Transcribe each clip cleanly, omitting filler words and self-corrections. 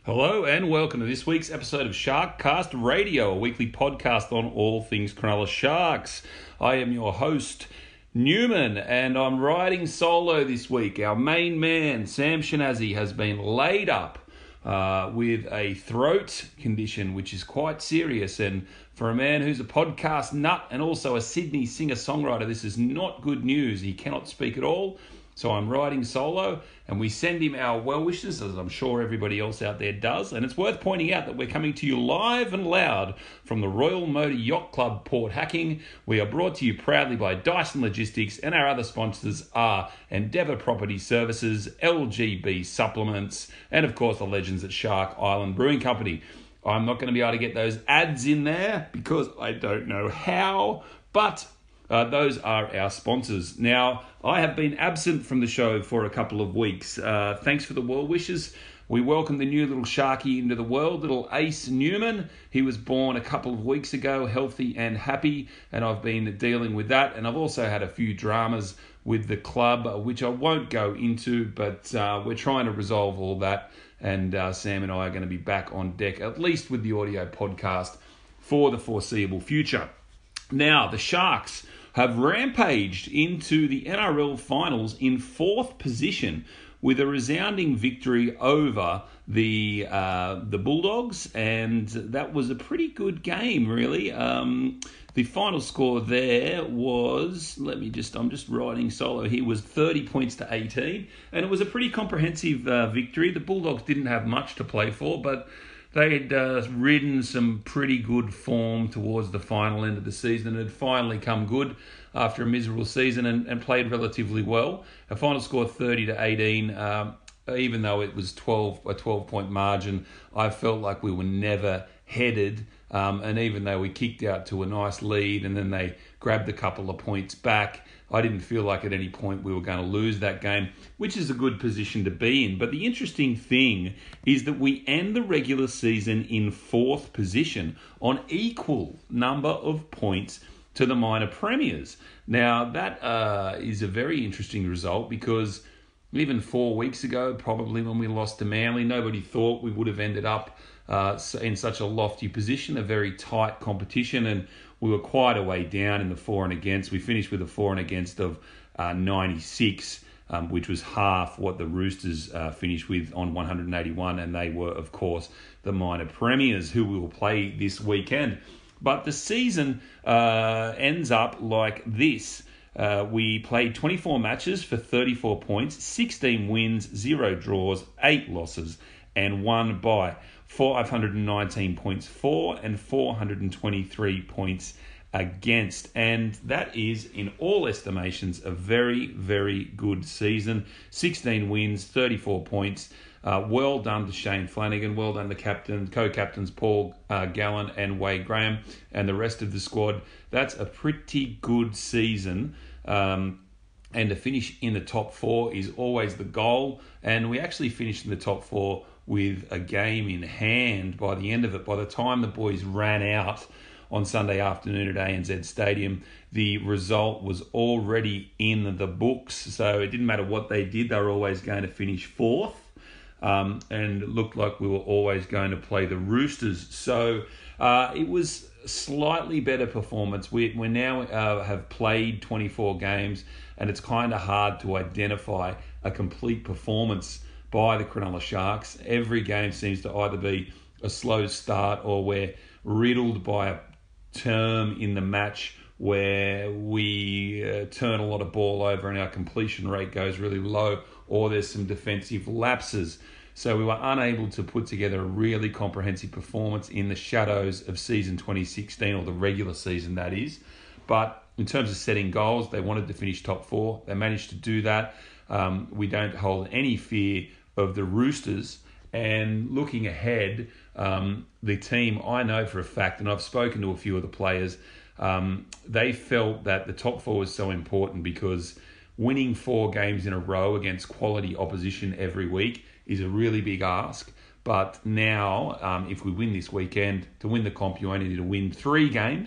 Hello and welcome to this week's episode of Sharkcast Radio, a weekly podcast on all things Cronulla Sharks. I am your host, Newman, and I'm riding solo this week. Our main man, Sam Shanazi, has been laid up with a throat condition, which is quite serious. And for a man who's a podcast nut and also a Sydney singer-songwriter, this is not good news. He cannot speak at all. So I'm riding solo, and we send him our well wishes, as I'm sure everybody else out there does. And it's worth pointing out that we're coming to you live and loud from the Royal Motor Yacht Club, Port Hacking. We are brought to you proudly by Dyson Logistics, and our other sponsors are Endeavour Property Services, LGB Supplements, and of course the legends at Shark Island Brewing Company. I'm not going to be able to get those ads in there because I don't know how, but those are our sponsors. Now, I have been absent from the show for a couple of weeks. Thanks for the well wishes. We welcome the new little Sharky into the world, little Ace Newman. He was born a couple of weeks ago, healthy and happy, and I've been dealing with that. And I've also had a few dramas with the club, which I won't go into, but we're trying to resolve all that. And Sam and I are going to be back on deck, at least with the audio podcast, for the foreseeable future. Now, the Sharks have rampaged into the NRL finals in fourth position with a resounding victory over the Bulldogs, and that was a pretty good game, really. The final score there was, I'm just riding solo here, was 30 points to 18, and it was a pretty comprehensive victory. The Bulldogs didn't have much to play for, but they had ridden some pretty good form towards the final end of the season and had finally come good after a miserable season and played relatively well. A final score 30 to 18, even though it was a 12-point margin, I felt like we were never headed. And even though we kicked out to a nice lead and then they grabbed a couple of points back, I didn't feel like at any point we were going to lose that game, which is a good position to be in. But the interesting thing is that we end the regular season in fourth position on equal number of points to the minor premiers. Now, that is a very interesting result because even 4 weeks ago, probably when we lost to Manly, nobody thought we would have ended up in such a lofty position, a very tight competition, and we were quite a way down in the for and against. We finished with a for and against of 96, which was half what the Roosters finished with on 181, and they were, of course, the minor premiers who we will play this weekend. But the season ends up like this. We played 24 matches for 34 points, 16 wins, 0 draws, 8 losses, and 1 bye. 519 points for and 423 points against. And that is, in all estimations, a very, very good season. 16 wins, 34 points. Well done to Shane Flanagan. Well done to co-captains Paul Gallen and Wade Graham and the rest of the squad. That's a pretty good season. And to finish in the top 4 is always the goal. And we actually finished in the top 4 with a game in hand by the end of it. By the time the boys ran out on Sunday afternoon at ANZ Stadium, the result was already in the books. So it didn't matter what they did, they were always going to finish fourth. And it looked like we were always going to play the Roosters. So it was a slightly better performance. We now have played 24 games, and it's kind of hard to identify a complete performance by the Cronulla Sharks. Every game seems to either be a slow start or we're riddled by a term in the match where we turn a lot of ball over and our completion rate goes really low, or there's some defensive lapses. So we were unable to put together a really comprehensive performance in the shadows of season 2016, or the regular season that is. But in terms of setting goals, they wanted to finish top 4. They managed to do that. We don't hold any fear of the Roosters. And looking ahead, the team, I know for a fact, and I've spoken to a few of the players, they felt that the top 4 was so important because winning 4 games in a row against quality opposition every week is a really big ask. But now, if we win this weekend, to win the comp, you only need to win 3 games.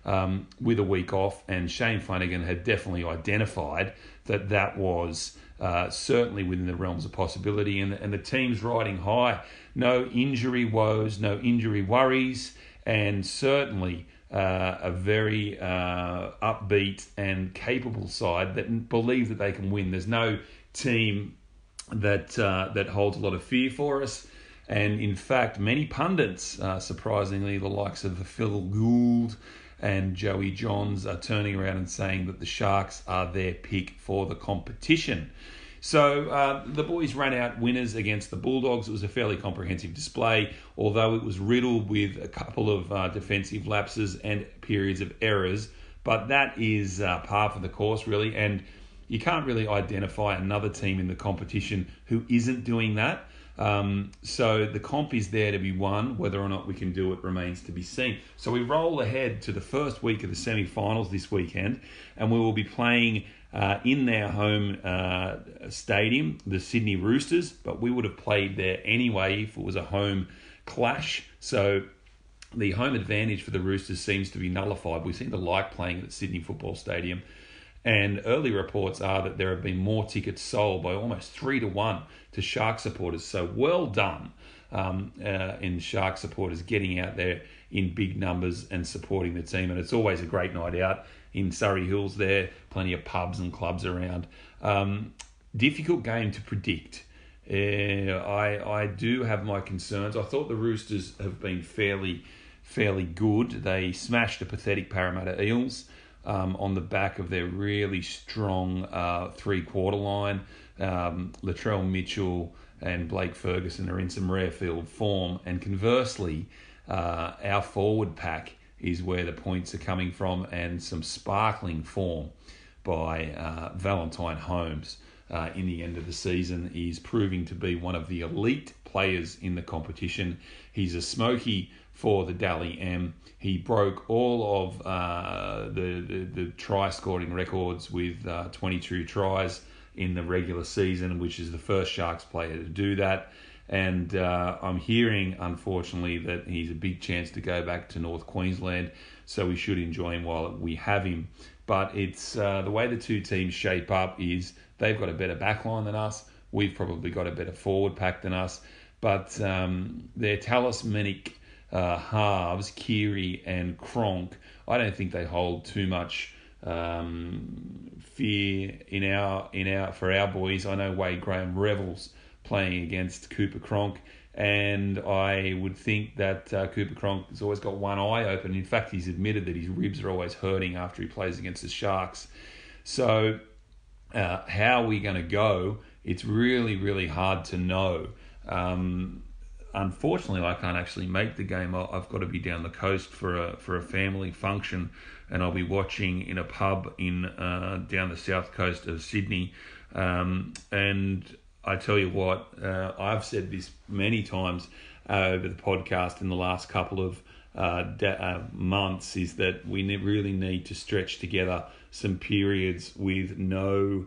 with a week off, and Shane Flanagan had definitely identified that was certainly within the realms of possibility, and the team's riding high. No injury woes, no injury worries, and certainly a very upbeat and capable side that believe that they can win. There's no team that holds a lot of fear for us. And in fact, many pundits, surprisingly, the likes of Phil Gould and Joey Johns, are turning around and saying that the Sharks are their pick for the competition. So the boys ran out winners against the Bulldogs. It was a fairly comprehensive display, although it was riddled with a couple of defensive lapses and periods of errors. But that is par for the course, really. And you can't really identify another team in the competition who isn't doing that. So the comp is there to be won. Whether or not we can do it remains to be seen. So we roll ahead to the first week of the semi-finals this weekend, and we will be playing in their home stadium, the Sydney Roosters, but we would have played there anyway if it was a home clash. So the home advantage for the Roosters seems to be nullified. We seem to like playing at Sydney Football Stadium. And early reports are that there have been more tickets sold by almost 3-1 to Shark supporters. So well done in Shark supporters getting out there in big numbers and supporting the team. And it's always a great night out in Surrey Hills there. Plenty of pubs and clubs around. Difficult game to predict. I do have my concerns. I thought the Roosters have been fairly good. They smashed the pathetic Parramatta Eels on the back of their really strong three-quarter line. Latrell Mitchell and Blake Ferguson are in some rare field form, and conversely, our forward pack is where the points are coming from, and some sparkling form by Valentine Holmes in the end of the season is proving to be one of the elite players in the competition. He's a smoky for the Dally M. He broke all of the try-scoring records with 22 tries in the regular season, which is the first Sharks player to do that. And I'm hearing, unfortunately, that he's a big chance to go back to North Queensland, so we should enjoy him while we have him. But it's the way the two teams shape up is they've got a better backline than us. We've probably got a better forward pack than us. But their talismanic halves, Keary and Cronk, I don't think they hold too much fear for our boys. I know Wade Graham revels playing against Cooper Cronk, and I would think that Cooper Cronk has always got one eye open. In fact, he's admitted that his ribs are always hurting after he plays against the Sharks. So how are we going to go? It's really, really hard to know. Unfortunately, I can't actually make the game. I've got to be down the coast for a family function, and I'll be watching in a pub in down the south coast of Sydney. And I tell you what, I've said this many times over the podcast in the last couple of months, is that we really need to stretch together some periods with no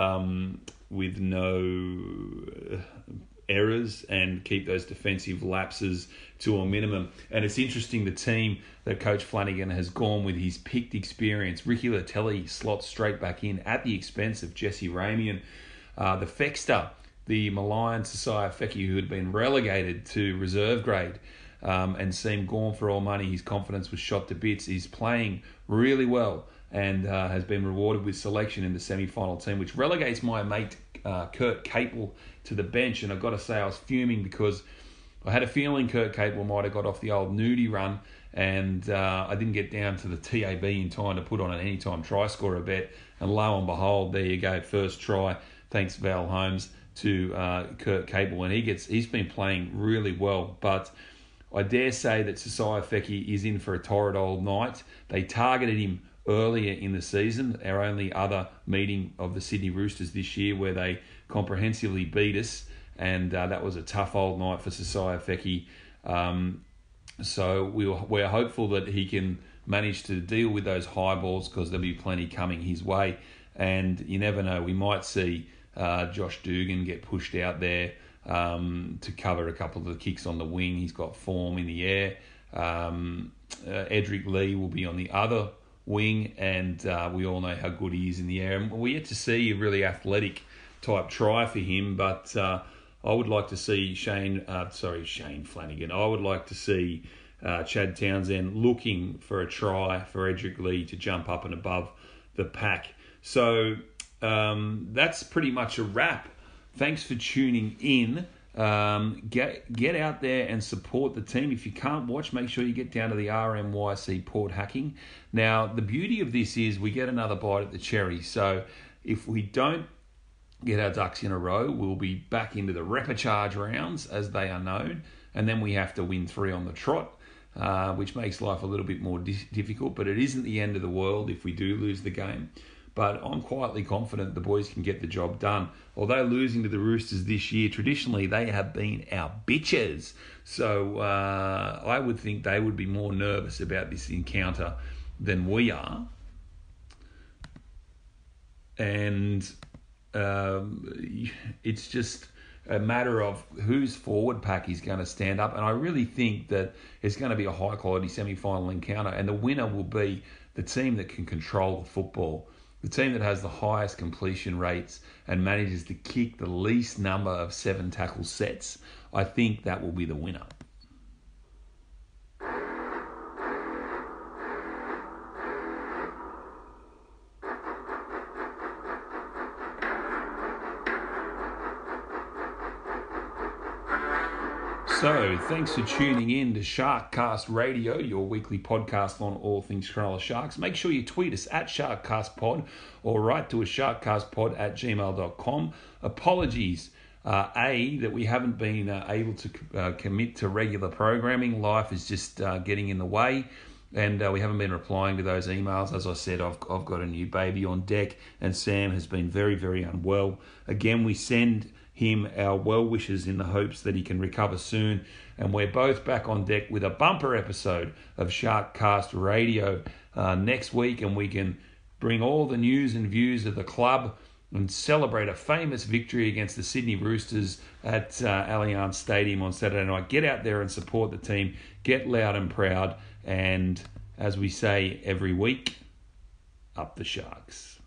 errors and keep those defensive lapses to a minimum. And it's interesting, the team that Coach Flanagan has gone with his picked experience. Ricky Latelli slots straight back in at the expense of Jesse Ramian. The Fexter, the Malayan Sasai Feki, who had been relegated to reserve grade and seemed gone for all money. His confidence was shot to bits. He's playing really well and has been rewarded with selection in the semi-final team, which relegates my mate Kurt Capel to the bench. And I've got to say, I was fuming because I had a feeling Kurt Capel might have got off the old nudie run, and I didn't get down to the TAB in time to put on an anytime try scorer bet. And lo and behold, there you go, first try, thanks Val Holmes, to Kurt Capel, and he's been playing really well. But I dare say that Sasai Feki is in for a torrid old night. They targeted him earlier in the season, our only other meeting of the Sydney Roosters this year, where they comprehensively beat us, and that was a tough old night for Sasai Feki. So we're hopeful that he can manage to deal with those high balls, because there'll be plenty coming his way. And you never know, we might see Josh Dugan get pushed out there to cover a couple of the kicks on the wing. He's got form in the air. Edric Lee will be on the other wing, and we all know how good he is in the air. And we yet to see a really athletic type try for him, but I would like to see Shane Flanagan. I would like to see Chad Townsend looking for a try for Edric Lee to jump up and above the pack. So that's pretty much a wrap. Thanks for tuning in. Get out there and support the team. If you can't watch, make sure you get down to the RMYC Port Hacking. Now, the beauty of this is we get another bite at the cherry. So if we don't get our ducks in a row, we'll be back into the repechage rounds, as they are known, and then we have to win 3 on the trot, which makes life a little bit more difficult, but it isn't the end of the world if we do lose the game. But I'm quietly confident the boys can get the job done. Although losing to the Roosters this year, traditionally they have been our bitches. So I would think they would be more nervous about this encounter than we are. And it's just a matter of whose forward pack is going to stand up. And I really think that it's going to be a high-quality semi-final encounter. And the winner will be the team that can control the football. The team that has the highest completion rates and manages to kick the least number of 7 tackle sets, I think that will be the winner. So, thanks for tuning in to Sharkcast Radio, your weekly podcast on all things Cronulla Sharks. Make sure you tweet us at SharkcastPod or write to us sharkcastpod@gmail.com. Apologies, that we haven't been able to commit to regular programming. Life is just getting in the way, and we haven't been replying to those emails. As I said, I've got a new baby on deck, and Sam has been very, very unwell. Again, we send him our well wishes in the hopes that he can recover soon, and we're both back on deck with a bumper episode of Sharkcast Radio next week, and we can bring all the news and views of the club and celebrate a famous victory against the Sydney Roosters at Allianz Stadium on Saturday night. Get out there and support the team, get loud and proud, and as we say every week, up the Sharks.